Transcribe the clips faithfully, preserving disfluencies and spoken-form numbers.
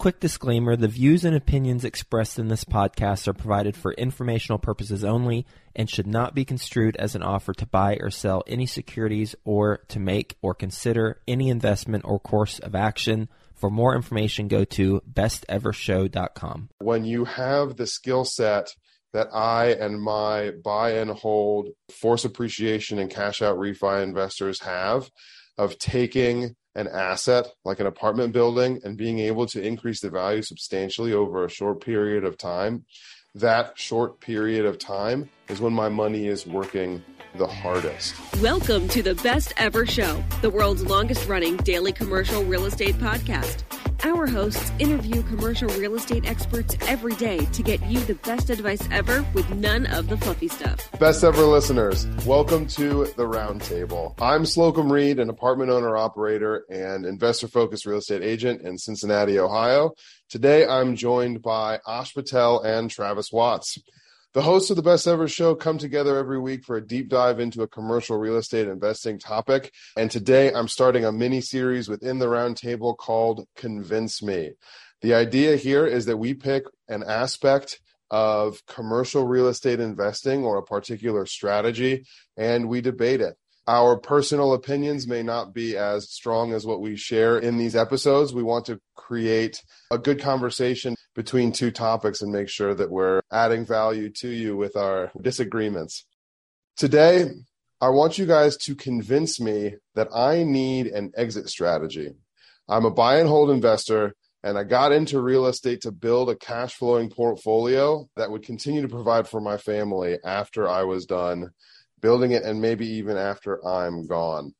quick disclaimer, the views and opinions expressed in this podcast are provided for informational purposes only and should not be construed as an offer to buy or sell any securities or to make or consider any investment or course of action. For more information, go to best ever show dot com. When you have the skill set that I and my buy and hold, force appreciation and cash out refi investors have of taking an asset like an apartment building and being able to increase the value substantially over a short period of time, that short period of time is when my money is working the hardest. Welcome to the Best Ever Show, the world's longest running daily commercial real estate podcast. Our hosts interview commercial real estate experts every day to get you the best advice ever with none of the fluffy stuff. Best ever listeners, welcome to the Roundtable. I'm Slocum Reed, an apartment owner operator and investor-focused real estate agent in Cincinnati, Ohio. Today, I'm joined by Ash Patel and Travis Watts. The hosts of the Best Ever Show come together every week for a deep dive into a commercial real estate investing topic. And today I'm starting a mini series within the Roundtable called Convince Me. The idea here is that we pick an aspect of commercial real estate investing or a particular strategy, and we debate it. Our personal opinions may not be as strong as what we share in these episodes. We want to create a good conversation between two topics and make sure that we're adding value to you with our disagreements. Today, I want you guys to convince me that I need an exit strategy. I'm a buy and hold investor, and I got into real estate to build a cash flowing portfolio that would continue to provide for my family after I was done building it and maybe even after I'm gone.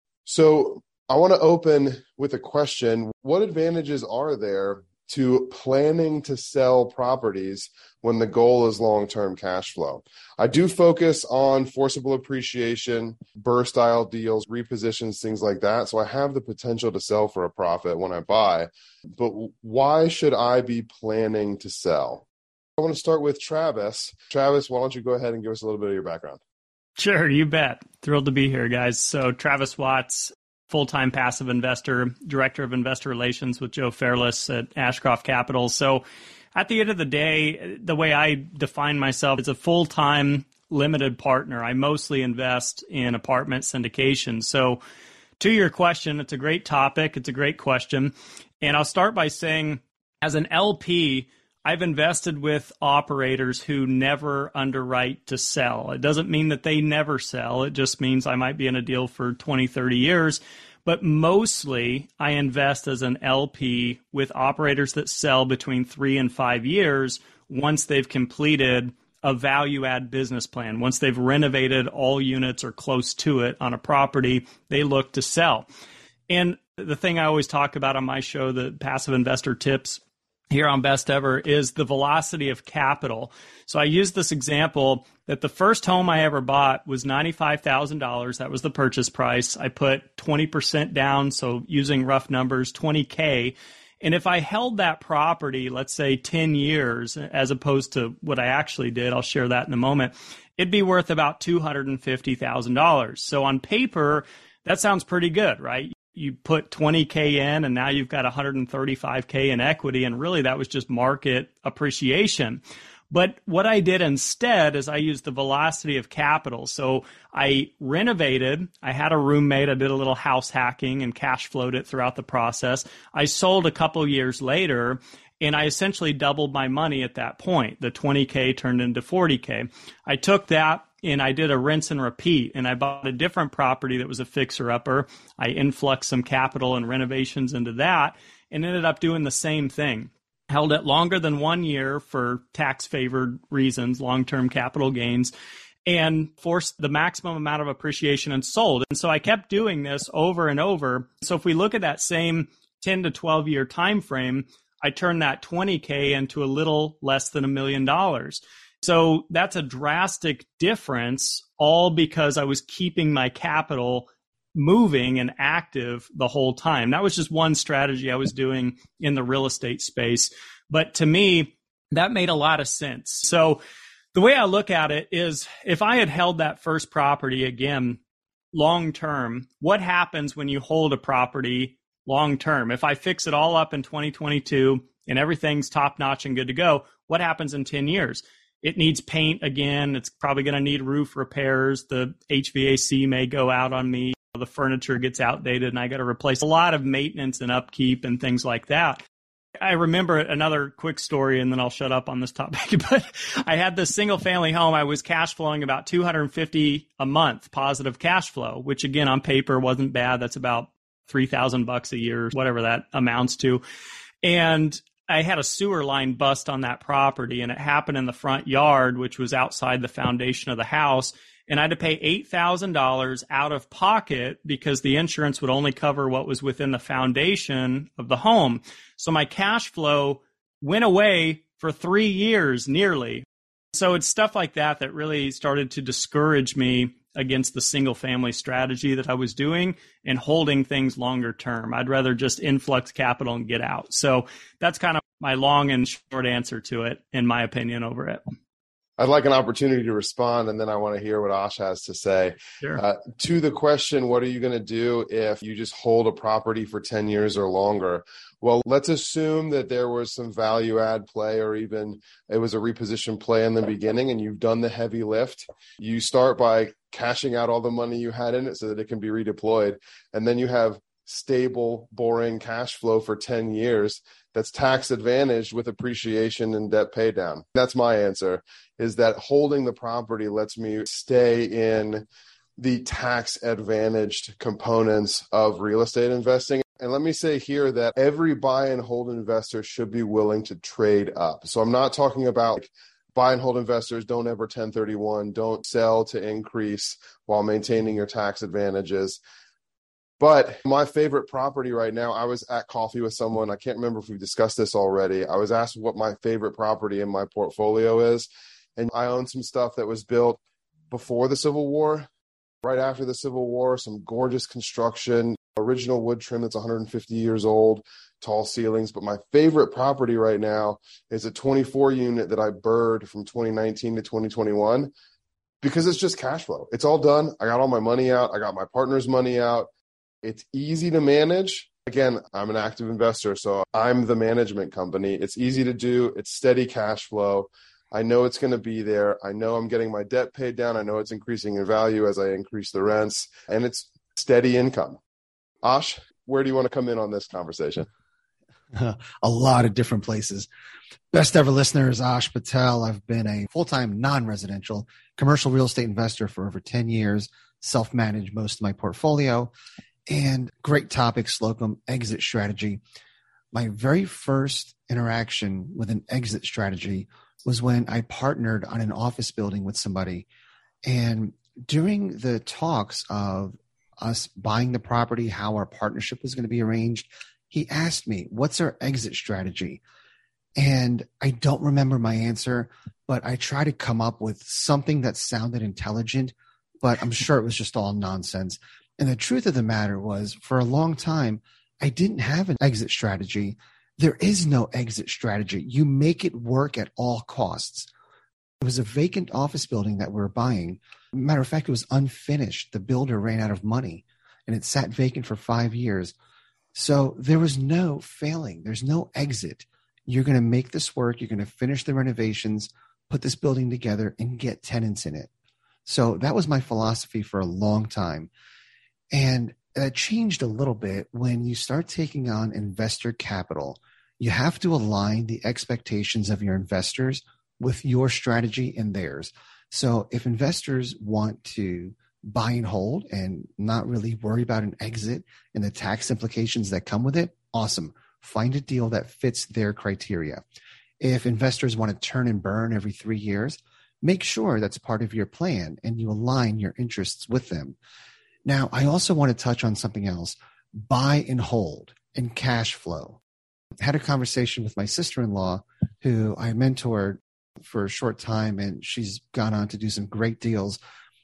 So I want to open with a question. What advantages are there to planning to sell properties when the goal is long-term cash flow? I do focus on forcible appreciation, burr-style deals, repositions, things like that. So I have the potential to sell for a profit when I buy. But why should I be planning to sell? I want to start with Travis. Travis, why don't you go ahead and give us a little bit of your background? Sure, you bet. Thrilled to be here, guys. So Travis Watts, full-time passive investor, director of investor relations with Joe Fairless at Ashcroft Capital. So at the end of the day, the way I define myself is a full-time limited partner. I mostly invest in apartment syndication. So to your question, it's a great topic. It's a great question. And I'll start by saying, as an L P, I've invested with operators who never underwrite to sell. It doesn't mean that they never sell. It just means I might be in a deal for twenty, thirty years. But mostly I invest as an L P with operators that sell between three and five years once they've completed a value add business plan. Once they've renovated all units or close to it on a property, they look to sell. And the thing I always talk about on my show, the Passive Investor Tips, here on Best Ever, is the velocity of capital. So I use this example that the first home I ever bought was ninety-five thousand dollars. That was the purchase price. I put twenty percent down, so using rough numbers, twenty K. And if I held that property, let's say ten years, as opposed to what I actually did, I'll share that in a moment, it'd be worth about two hundred fifty thousand dollars. So on paper, that sounds pretty good, right? You put twenty K in and now you've got one hundred thirty-five K in equity. And really that was just market appreciation. But what I did instead is I used the velocity of capital. So I renovated, I had a roommate, I did a little house hacking and cash flowed it throughout the process. I sold a couple years later and I essentially doubled my money at that point. The twenty K turned into forty K. I took that and I did a rinse and repeat, and I bought a different property that was a fixer-upper. I influxed some capital and renovations into that and ended up doing the same thing. Held it longer than one year for tax-favored reasons, long-term capital gains, and forced the maximum amount of appreciation and sold. And so I kept doing this over and over. So if we look at that same ten to twelve year time frame, I turned that twenty K into a little less than a million dollars. So that's a drastic difference, all because I was keeping my capital moving and active the whole time. That was just one strategy I was doing in the real estate space. But to me, that made a lot of sense. So the way I look at it is, if I had held that first property again, long term, what happens when you hold a property long term. If I fix it all up in twenty twenty-two and everything's top notch and good to go, what happens in ten years? It needs paint again. It's probably going to need roof repairs. The H V A C may go out on me. The furniture gets outdated and I got to replace a lot of maintenance and upkeep and things like that. I remember another quick story, and then I'll shut up on this topic, but I had this single family home. I was cash flowing about two hundred fifty a month positive cash flow, which again on paper wasn't bad. That's about three thousand bucks a year, whatever that amounts to. And I had a sewer line bust on that property, and it happened in the front yard, which was outside the foundation of the house. And I had to pay eight thousand dollars out of pocket because the insurance would only cover what was within the foundation of the home. So my cash flow went away for three years nearly. So it's stuff like that that really started to discourage me against the single family strategy that I was doing and holding things longer term. I'd rather just influx capital and get out. So that's kind of my long and short answer to it, in my opinion, over it. I'd like an opportunity to respond, and then I want to hear what Ash has to say. Sure. Uh, to the question, what are you going to do if you just hold a property for ten years or longer? Well, let's assume that there was some value add play, or even it was a reposition play in the beginning, and you've done the heavy lift. You start by cashing out all the money you had in it so that it can be redeployed. And then you have stable, boring cash flow for ten years that's tax advantaged with appreciation and debt pay down. That's my answer, is that holding the property lets me stay in the tax advantaged components of real estate investing. And let me say here that every buy and hold investor should be willing to trade up. So I'm not talking about like, buy and hold investors don't ever ten thirty-one, don't sell to increase while maintaining your tax advantages. But my favorite property right now, I was at coffee with someone. I can't remember if we've discussed this already. I was asked what my favorite property in my portfolio is. And I own some stuff that was built before the Civil War, right after the Civil War, some gorgeous construction, original wood trim that's one hundred fifty years old, tall ceilings. But my favorite property right now is a twenty-four unit that I bird from twenty nineteen to twenty twenty-one because it's just cash flow. It's all done. I got all my money out. I got my partner's money out. It's easy to manage. Again, I'm an active investor, so I'm the management company. It's easy to do. It's steady cash flow. I know it's going to be there. I know I'm getting my debt paid down. I know it's increasing in value as I increase the rents, and it's steady income. Ash, where do you want to come in on this conversation? A lot of different places. Best ever listener is Ash Patel. I've been a full-time non-residential commercial real estate investor for over ten years, self-managed most of my portfolio. And great topic, Slocum, exit strategy. My very first interaction with an exit strategy was when I partnered on an office building with somebody. And during the talks of us buying the property, how our partnership was going to be arranged, he asked me, what's our exit strategy? And I don't remember my answer, but I tried to come up with something that sounded intelligent, but I'm sure it was just all nonsense. And the truth of the matter was, for a long time, I didn't have an exit strategy. There is no exit strategy. You make it work at all costs. It was a vacant office building that we were buying. Matter of fact, it was unfinished. The builder ran out of money, and it sat vacant for five years. So there was no failing. There's no exit. You're going to make this work. You're going to finish the renovations, put this building together, and get tenants in it. So that was my philosophy for a long time. And that changed a little bit when you start taking on investor capital. You have to align the expectations of your investors with your strategy and theirs. So if investors want to buy and hold and not really worry about an exit and the tax implications that come with it, awesome. Find a deal that fits their criteria. If investors want to turn and burn every three years, make sure that's part of your plan and you align your interests with them. Now, I also want to touch on something else, buy and hold and cash flow. I had a conversation with my sister-in-law who I mentored for a short time, and she's gone on to do some great deals.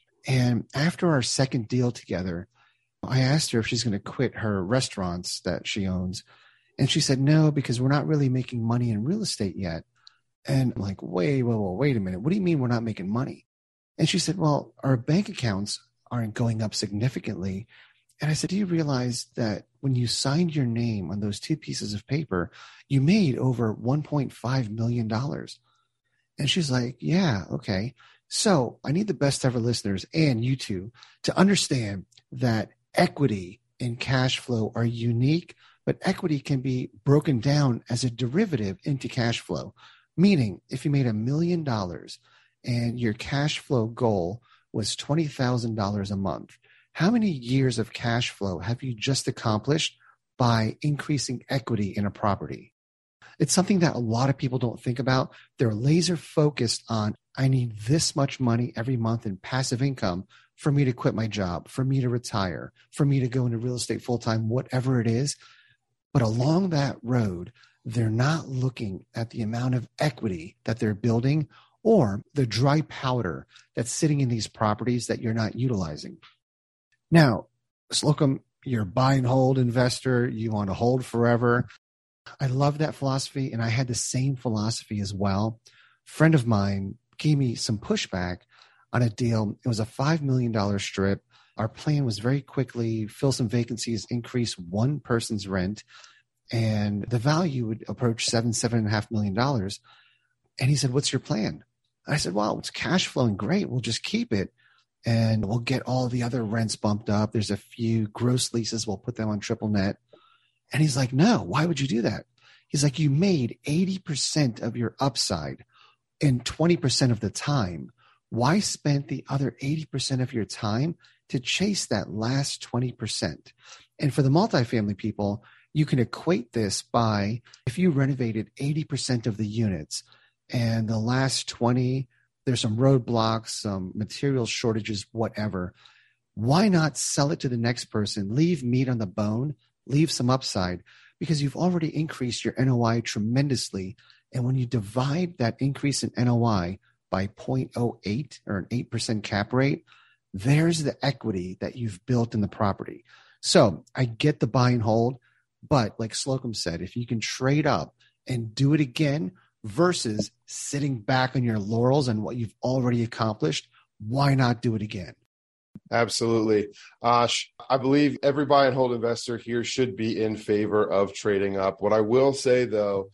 And after our second deal together, I asked her if she's going to quit her restaurants that she owns. And she said, no, because we're not really making money in real estate yet. And I'm like, wait, wait, wait, wait a minute. What do you mean we're not making money? And she said, well, our bank accounts aren't going up significantly. And I said, do you realize that when you signed your name on those two pieces of paper, you made over one point five million dollars? And she's like, yeah, okay. So I need the best ever listeners and you two to understand that equity and cash flow are unique, but equity can be broken down as a derivative into cash flow. Meaning, if you made a million dollars and your cash flow goal was twenty thousand dollars a month, how many years of cash flow have you just accomplished by increasing equity in a property? It's something that a lot of people don't think about. They're laser focused on, I need this much money every month in passive income for me to quit my job, for me to retire, for me to go into real estate full-time, whatever it is. But along that road, they're not looking at the amount of equity that they're building or the dry powder that's sitting in these properties that you're not utilizing. Now, Slocum, you're a buy and hold investor. You want to hold forever. I love that philosophy, and I had the same philosophy as well. A friend of mine gave me some pushback on a deal. It was a five million dollars strip. Our plan was very quickly fill some vacancies, increase one person's rent, and the value would approach seven, seven and a half million dollars. And he said, what's your plan? I said, well, it's cash flowing great. We'll just keep it and we'll get all the other rents bumped up. There's a few gross leases. We'll put them on triple net. And he's like, no, why would you do that? He's like, you made eighty percent of your upside in twenty percent of the time. Why spend the other eighty percent of your time to chase that last twenty percent? And for the multifamily people, you can equate this by if you renovated eighty percent of the units and the last twenty, there's some roadblocks, some material shortages, whatever. Why not sell it to the next person, leave meat on the bone, leave some upside, because you've already increased your N O I tremendously. And when you divide that increase in N O I by zero point zero eight or an eight percent cap rate, there's the equity that you've built in the property. So I get the buy and hold, but like Slocum said, if you can trade up and do it again versus sitting back on your laurels and what you've already accomplished, why not do it again? Absolutely. Ash, I believe every buy and hold investor here should be in favor of trading up. What I will say, though,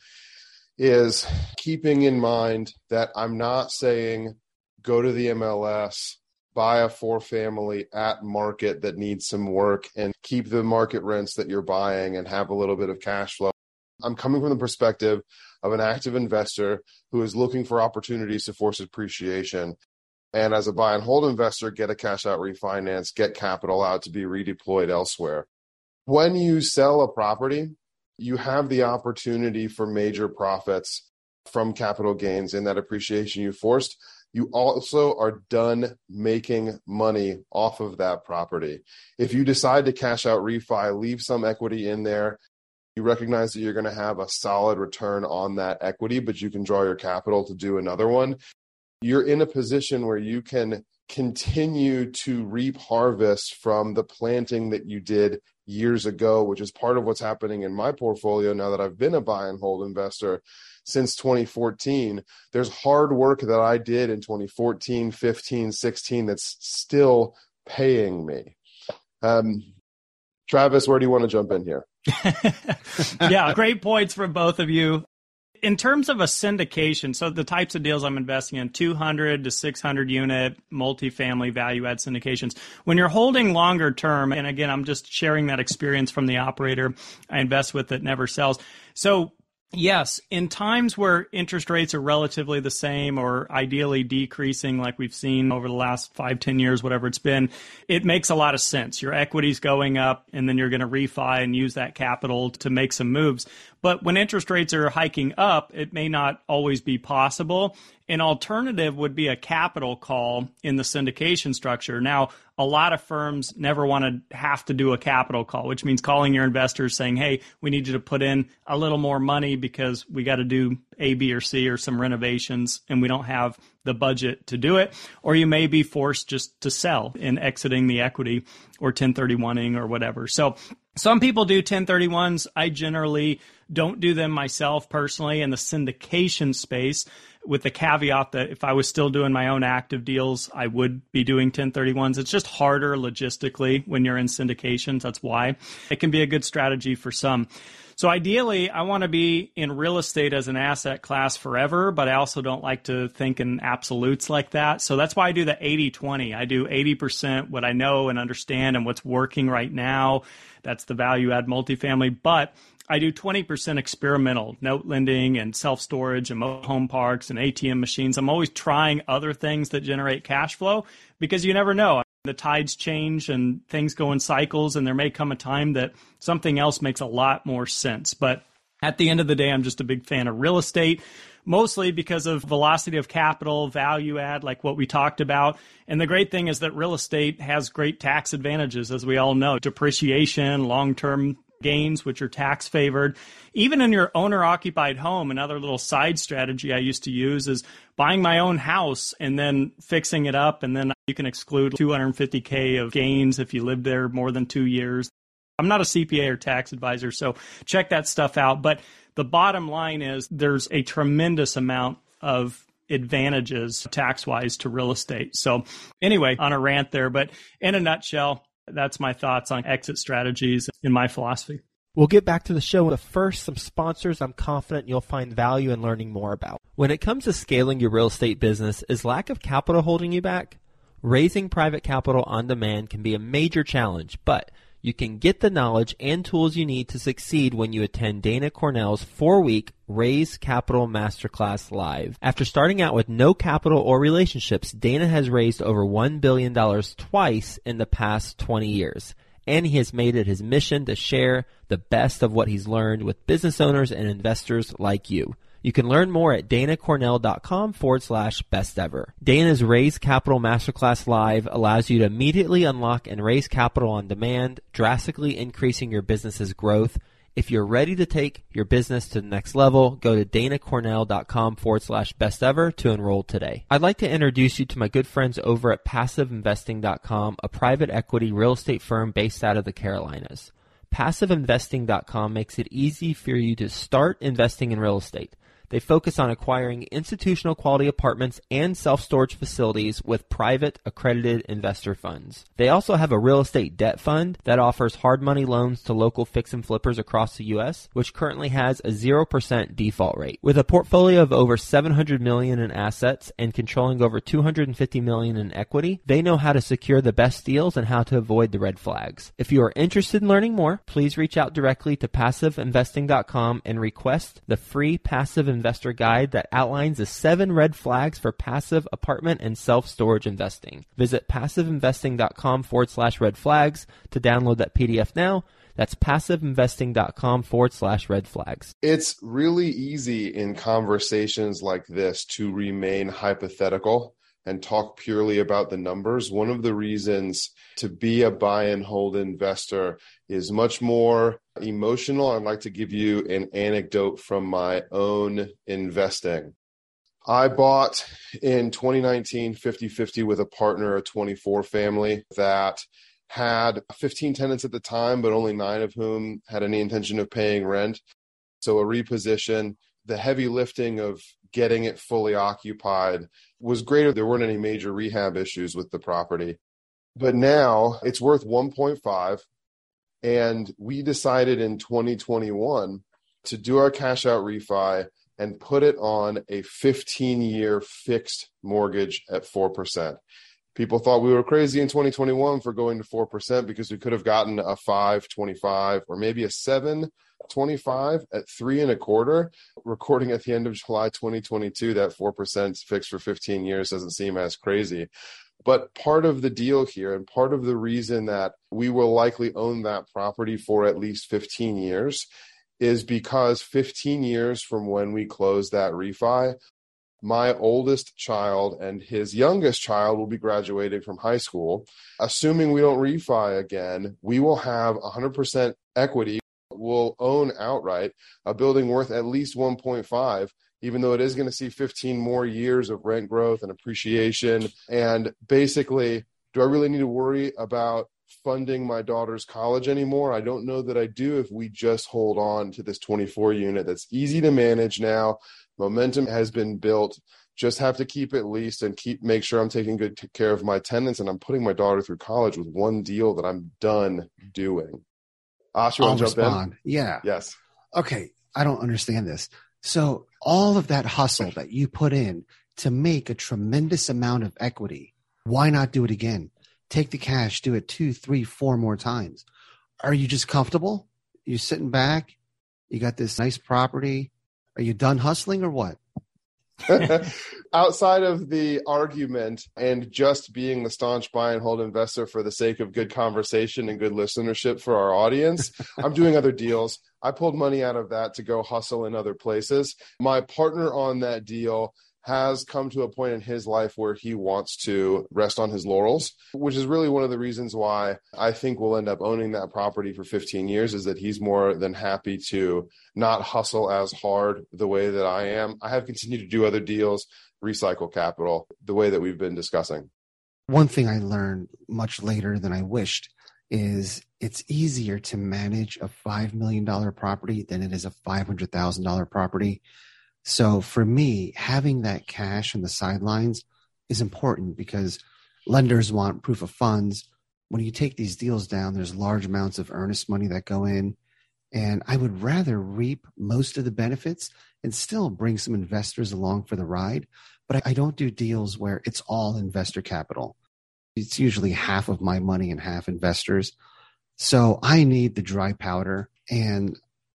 is keeping in mind that I'm not saying go to the M L S, buy a four family at market that needs some work and keep the market rents that you're buying and have a little bit of cash flow. I'm coming from the perspective of an active investor who is looking for opportunities to force appreciation. And as a buy and hold investor, get a cash out refinance, get capital out to be redeployed elsewhere. When you sell a property, you have the opportunity for major profits from capital gains in that appreciation you forced. You also are done making money off of that property. If you decide to cash out refi, leave some equity in there. You recognize that you're going to have a solid return on that equity, but you can draw your capital to do another one. You're in a position where you can continue to reap harvest from the planting that you did years ago, which is part of what's happening in my portfolio now that I've been a buy and hold investor since twenty fourteen. There's hard work that I did in twenty fourteen, fifteen, sixteen that's still paying me. Um, Travis, where do you want to jump in here? Yeah, great points from both of you. In terms of a syndication, so the types of deals I'm investing in, two hundred to six hundred unit multifamily value add syndications. When you're holding longer term, and again, I'm just sharing that experience from the operator I invest with that never sells. So yes, in times where interest rates are relatively the same or ideally decreasing like we've seen over the last five, ten years, whatever it's been, it makes a lot of sense. Your equity's going up and then you're going to refi and use that capital to make some moves. But when interest rates are hiking up, it may not always be possible. An alternative would be a capital call in the syndication structure. Now, a lot of firms never want to have to do a capital call, which means calling your investors saying, hey, we need you to put in a little more money because we got to do A, B, or C or some renovations and we don't have the budget to do it. Or you may be forced just to sell in exiting the equity or ten thirty-one-ing or whatever. So some people do ten thirty-ones. I generally don't do them myself personally in the syndication space with the caveat that if I was still doing my own active deals, I would be doing ten thirty-ones. It's just harder logistically when you're in syndications. That's why. It can be a good strategy for some. So ideally, I want to be in real estate as an asset class forever, but I also don't like to think in absolutes like that. So that's why I do the eighty twenty. I do eighty percent what I know and understand and what's working right now. That's the value add multifamily. But I do twenty percent experimental, note lending and self-storage and mobile home parks and A T M machines. I'm always trying other things that generate cash flow because you never know. The tides change and things go in cycles, and there may come a time that something else makes a lot more sense. But at the end of the day, I'm just a big fan of real estate, mostly because of velocity of capital, value add, like what we talked about. And the great thing is that real estate has great tax advantages, as we all know, depreciation, long-term gains, which are tax favored. Even in your owner-occupied home, another little side strategy I used to use is buying my own house and then fixing it up, and then you can exclude two hundred fifty thousand of gains if you lived there more than two years. I'm not a C P A or tax advisor, so check that stuff out. But the bottom line is there's a tremendous amount of advantages tax-wise to real estate. So anyway, on a rant there, but in a nutshell, that's my thoughts on exit strategies in my philosophy. We'll get back to the show, but first, some sponsors I'm confident you'll find value in learning more about. When it comes to scaling your real estate business, is lack of capital holding you back? Raising private capital on demand can be a major challenge, but you can get the knowledge and tools you need to succeed when you attend Dana Cornell's four-week Raise Capital Masterclass Live. After starting out with no capital or relationships, Dana has raised over one billion dollars twice in the past twenty years. And he has made it his mission to share the best of what he's learned with business owners and investors like you. You can learn more at danacornell.com forward slash best ever. Dana's Raise Capital Masterclass Live allows you to immediately unlock and raise capital on demand, drastically increasing your business's growth. If you're ready to take your business to the next level, go to danacornell.com forward slash best ever to enroll today. I'd like to introduce you to my good friends over at passive investing dot com, a private equity real estate firm based out of the Carolinas. passive investing dot com makes it easy for you to start investing in real estate. They focus on acquiring institutional quality apartments and self-storage facilities with private accredited investor funds. They also have a real estate debt fund that offers hard money loans to local fix and flippers across the U S, which currently has a zero percent default rate. With a portfolio of over seven hundred million dollars in assets and controlling over two hundred fifty million dollars in equity, they know how to secure the best deals and how to avoid the red flags. If you are interested in learning more, please reach out directly to passive investing dot com and request the free Passive Investor Guide that outlines the seven red flags for passive apartment and self-storage investing. Visit passive investing dot com forward slash red flags to download that P D F now. That's passive investing dot com forward slash red flags. It's really easy in conversations like this to remain hypothetical and talk purely about the numbers. One of the reasons to be a buy and hold investor is much more emotional. I'd like to give you an anecdote from my own investing. I bought in twenty nineteen fifty-fifty with a partner, a twenty-four family that had fifteen tenants at the time, but only nine of whom had any intention of paying rent. So a reposition, the heavy lifting of getting it fully occupied was greater. There weren't any major rehab issues with the property. But now it's worth one point five. And we decided in twenty twenty-one to do our cash out refi and put it on a fifteen-year fixed mortgage at four percent. People thought we were crazy in twenty twenty-one for going to four percent because we could have gotten a five twenty-five or maybe a seven twenty-five at three and a quarter. Recording at the end of July twenty twenty-two, that four percent fixed for fifteen years doesn't seem as crazy. But part of the deal here and part of the reason that we will likely own that property for at least fifteen years is because fifteen years from when we close that refi, my oldest child and his youngest child will be graduating from high school. Assuming we don't refi again, we will have one hundred percent equity. We'll own outright a building worth at least one point five, even though it is going to see fifteen more years of rent growth and appreciation. And basically, do I really need to worry about funding my daughter's college anymore? I don't know that I do if we just hold on to this twenty-four unit that's easy to manage now. Momentum has been built. just have to keep it leased and keep make sure I'm taking good care of my tenants, and I'm putting my daughter through college with one deal that I'm done doing. Ash, you want to jump respond. in? Yeah. Yes. Okay. I don't understand this. So all of that hustle that you put in to make a tremendous amount of equity, why not do it again? Take the cash, do it two, three, four more times. Are you just comfortable? You sitting back? You got this nice property. Are you done hustling or what? Outside of the argument and just being the staunch buy and hold investor for the sake of good conversation and good listenership for our audience, I'm doing other deals. I pulled money out of that to go hustle in other places. My partner on that deal has come to a point in his life where he wants to rest on his laurels, which is really one of the reasons why I think we'll end up owning that property for fifteen years, is that he's more than happy to not hustle as hard the way that I am. I have continued to do other deals, recycle capital, the way that we've been discussing. One thing I learned much later than I wished is it's easier to manage a five million dollars property than it is a five hundred thousand dollars property. So for me, having that cash on the sidelines is important because lenders want proof of funds. When you take these deals down, there's large amounts of earnest money that go in. And I would rather reap most of the benefits and still bring some investors along for the ride. But I don't do deals where it's all investor capital. It's usually half of my money and half investors. So I need the dry powder. And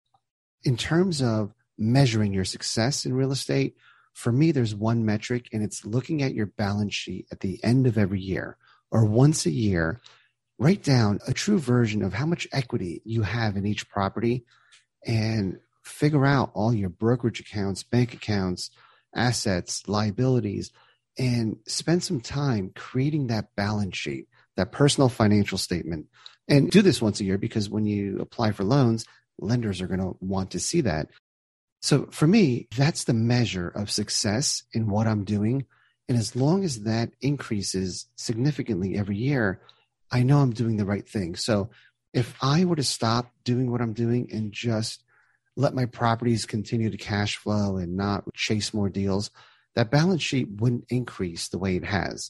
in terms of measuring your success in real estate, for me, there's one metric, and it's looking at your balance sheet at the end of every year or once a year. Write down a true version of how much equity you have in each property and figure out all your brokerage accounts, bank accounts, assets, liabilities, and spend some time creating that balance sheet, that personal financial statement. And do this once a year because when you apply for loans, lenders are going to want to see that. So for me, that's the measure of success in what I'm doing. And as long as that increases significantly every year, I know I'm doing the right thing. So if I were to stop doing what I'm doing and just let my properties continue to cash flow and not chase more deals, that balance sheet wouldn't increase the way it has.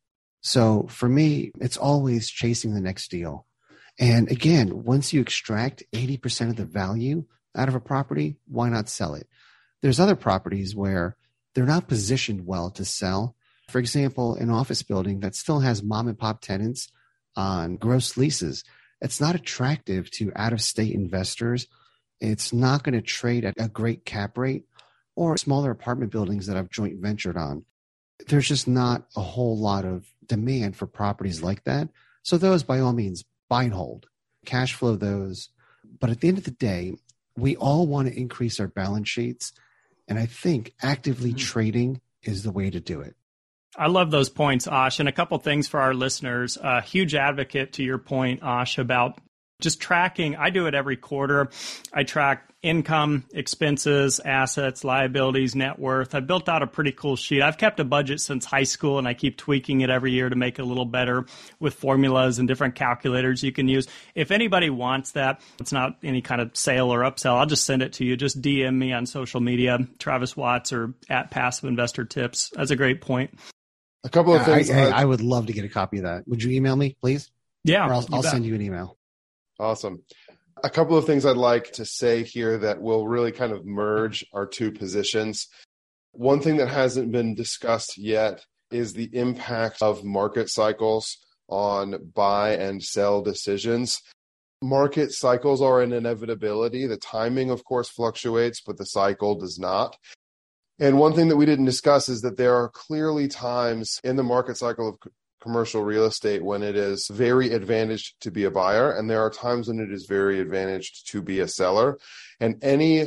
So for me, it's always chasing the next deal. And again, once you extract eighty percent of the value out of a property, why not sell it? There's other properties where they're not positioned well to sell. For example, an office building that still has mom and pop tenants on gross leases. It's not attractive to out-of-state investors. It's not going to trade at a great cap rate, or smaller apartment buildings that I've joint ventured on. There's just not a whole lot of demand for properties like that. So those, by all means, buy and hold, cash flow those. But at the end of the day, we all want to increase our balance sheets. And I think actively mm-hmm. trading is the way to do it. I love those points, Ash. And a couple things for our listeners. A huge advocate to your point, Ash, about just tracking. I do it every quarter. I track income, expenses, assets, liabilities, net worth. I've built out a pretty cool sheet. I've kept a budget since high school, and I keep tweaking it every year to make it a little better with formulas and different calculators you can use. If anybody wants that, it's not any kind of sale or upsell. I'll just send it to you. Just D M me on social media, Travis Watts or at Passive Investor Tips. That's a great point. A couple of things. I, I, I would love to get a copy of that. Would you email me, please? Yeah. Or I'll, I'll send you an email. Awesome. A couple of things I'd like to say here that will really kind of merge our two positions. One thing that hasn't been discussed yet is the impact of market cycles on buy and sell decisions. Market cycles are an inevitability. The timing, of course, fluctuates, but the cycle does not. And one thing that we didn't discuss is that there are clearly times in the market cycle of commercial real estate when it is very advantaged to be a buyer, and there are times when it is very advantaged to be a seller. And any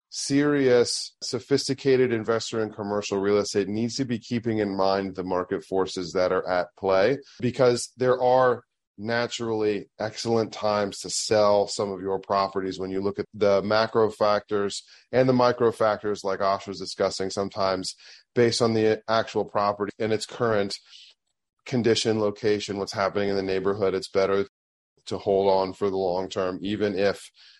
serious, sophisticated investor in commercial real estate needs to be keeping in mind the market forces that are at play, because there are naturally excellent times to sell some of your properties when you look at the macro factors and the micro factors like Ash was discussing, sometimes based on the actual property and its current condition, location, what's happening in the neighborhood. It's better to hold on for the long term, even if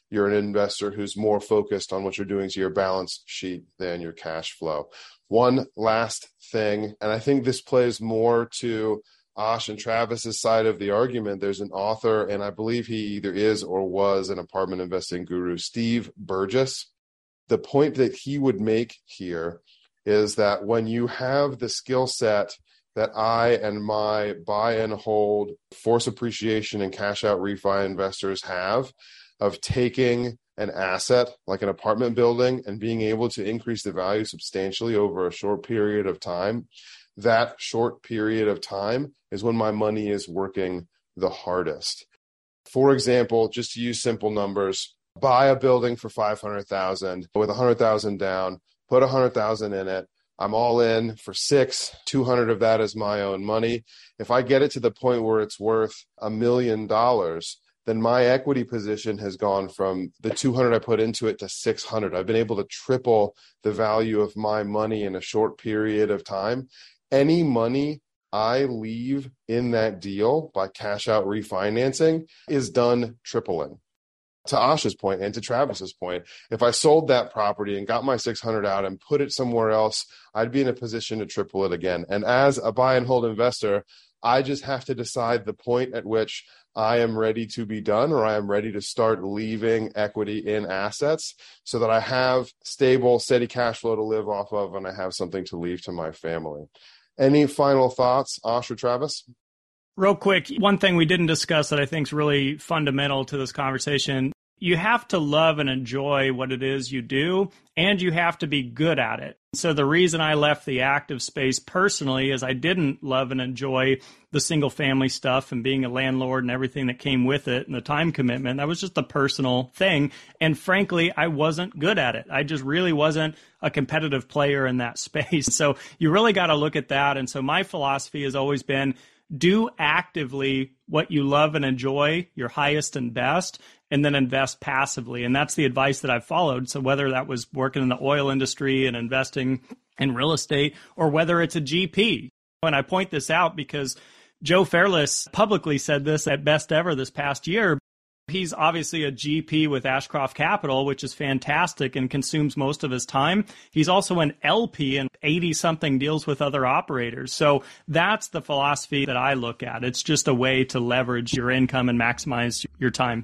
you're an investor who's more focused on what you're doing to your balance sheet than your cash flow. One last thing, and I think this plays more to Ash and Travis's side of the argument. There's an author, and I believe he either is or was an apartment investing guru, Steve Burgess. The point that he would make here is that when you have the skill set that I and my buy and hold, force appreciation and cash out refi investors have of taking an asset like an apartment building and being able to increase the value substantially over a short period of time, that short period of time is when my money is working the hardest. For example, just to use simple numbers, buy a building for five hundred thousand dollars with one hundred thousand dollars down, put one hundred thousand dollars in it. I'm all in for six, two hundred of that is my own money. If I get it to the point where it's worth a million dollars, then my equity position has gone from the two hundred I put into it to six hundred. I've been able to triple the value of my money in a short period of time. Any money I leave in that deal by cash out refinancing is done tripling. To Ash's point and to Travis's point, if I sold that property and got my six hundred out and put it somewhere else, I'd be in a position to triple it again. And as a buy and hold investor, I just have to decide the point at which I am ready to be done, or I am ready to start leaving equity in assets so that I have stable, steady cash flow to live off of and I have something to leave to my family. Any final thoughts, Ash or Travis? Real quick, one thing we didn't discuss that I think is really fundamental to this conversation. You have to love and enjoy what it is you do, and you have to be good at it. So the reason I left the active space personally is I didn't love and enjoy the single family stuff and being a landlord and everything that came with it and the time commitment. That was just a personal thing. And frankly, I wasn't good at it. I just really wasn't a competitive player in that space. So you really got to look at that. And so my philosophy has always been, do actively what you love and enjoy, your highest and best, and then invest passively. And that's the advice that I've followed. So whether that was working in the oil industry and investing in real estate, or whether it's a G P. And I point this out because Joe Fairless publicly said this at Best Ever this past year. He's obviously a G P with Ashcroft Capital, which is fantastic and consumes most of his time. He's also an L P in eighty-something deals with other operators. So that's the philosophy that I look at. It's just a way to leverage your income and maximize your time.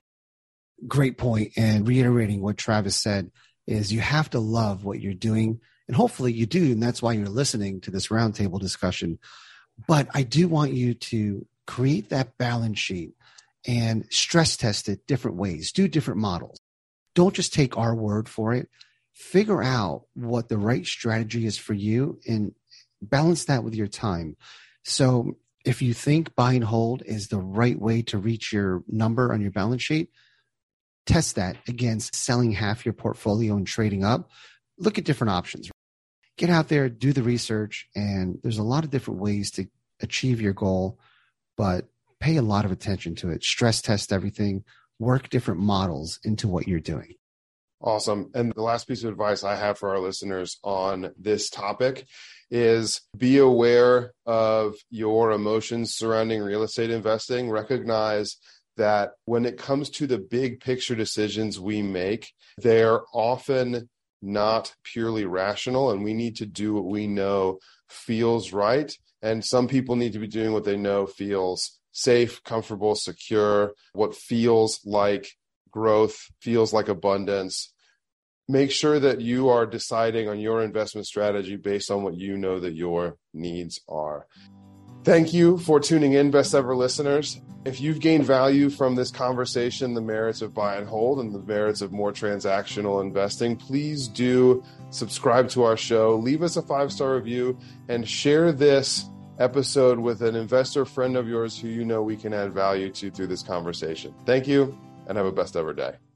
Great point. And reiterating what Travis said is you have to love what you're doing. And hopefully you do. And that's why you're listening to this roundtable discussion. But I do want you to create that balance sheet and stress test it different ways, do different models. Don't just take our word for it. Figure out what the right strategy is for you and balance that with your time. So if you think buy and hold is the right way to reach your number on your balance sheet, test that against selling half your portfolio and trading up. Look at different options. Get out there, do the research, and there's a lot of different ways to achieve your goal, but pay a lot of attention to it. Stress test everything, work different models into what you're doing. Awesome. And the last piece of advice I have for our listeners on this topic is be aware of your emotions surrounding real estate investing. Recognize that when it comes to the big picture decisions we make, they're often not purely rational, and we need to do what we know feels right. And some people need to be doing what they know feels safe, comfortable, secure, what feels like growth, feels like abundance. Make sure that you are deciding on your investment strategy based on what you know that your needs are. Thank you for tuning in, Best Ever listeners. If you've gained value from this conversation, the merits of buy and hold and the merits of more transactional investing, please do subscribe to our show, leave us a five-star review, and share this episode with an investor friend of yours who you know we can add value to through this conversation. Thank you, and have a best ever day.